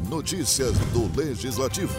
Notícias do Legislativo.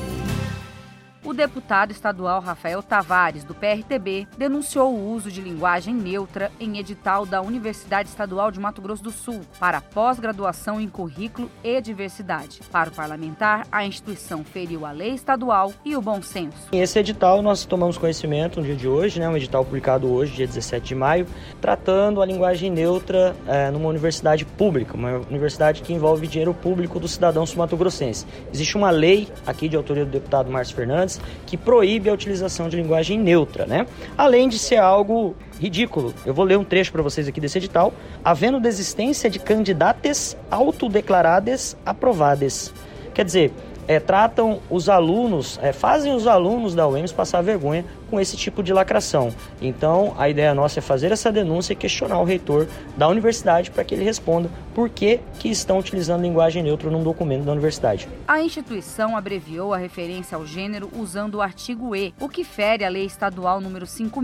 O deputado estadual Rafael Tavares, do PRTB, denunciou o uso de linguagem neutra em edital da Universidade Estadual de Mato Grosso do Sul para pós-graduação em currículo e diversidade. Para o parlamentar, a instituição feriu a lei estadual e o bom senso. Esse edital nós tomamos conhecimento no dia de hoje, um edital publicado hoje, dia 17 de maio, tratando a linguagem neutra numa universidade pública, uma universidade que envolve dinheiro público do cidadão sul-mato-grossense. Existe uma lei aqui de autoria do deputado Márcio Fernandes que proíbe a utilização de linguagem neutra, Além de ser algo ridículo. Eu vou ler um trecho para vocês aqui desse edital. Havendo desistência de candidatas autodeclaradas aprovadas. Quer dizer, tratam os alunos, fazem os alunos da UEMS passar vergonha com esse tipo de lacração. Então, a ideia nossa é fazer essa denúncia e questionar o reitor da universidade para que ele responda por que estão utilizando linguagem neutra num documento da universidade. A instituição abreviou a referência ao gênero usando o artigo E, o que fere a Lei Estadual número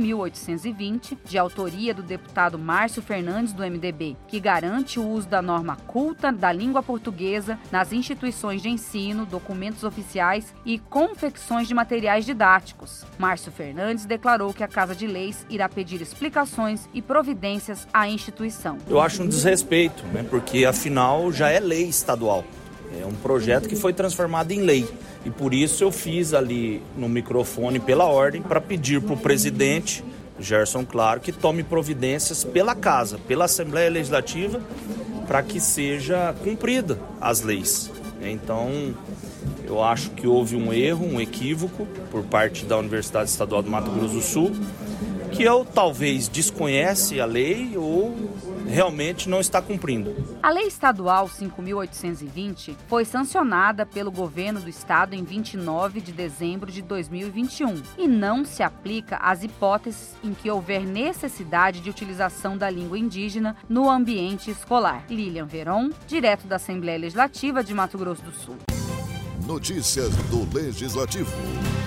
5.820, de autoria do deputado Márcio Fernandes, do MDB, que garante o uso da norma culta da língua portuguesa nas instituições de ensino, documentos oficiais e confecções de materiais didáticos. Márcio Fernandes declarou que a Casa de Leis irá pedir explicações e providências à instituição. Eu acho um desrespeito, porque afinal já é lei estadual. É um projeto que foi transformado em lei. E por isso eu fiz ali no microfone pela ordem para pedir para o presidente, Gerson Claro, que tome providências pela Casa, pela Assembleia Legislativa, para que seja cumprida as leis. Então, eu acho que houve um erro, um equívoco por parte da Universidade Estadual do Mato Grosso do Sul, que ou talvez desconhece a lei ou realmente não está cumprindo. A Lei Estadual 5.820 foi sancionada pelo governo do estado em 29 de dezembro de 2021 e não se aplica às hipóteses em que houver necessidade de utilização da língua indígena no ambiente escolar. Lilian Veron, direto da Assembleia Legislativa de Mato Grosso do Sul. Notícias do Legislativo.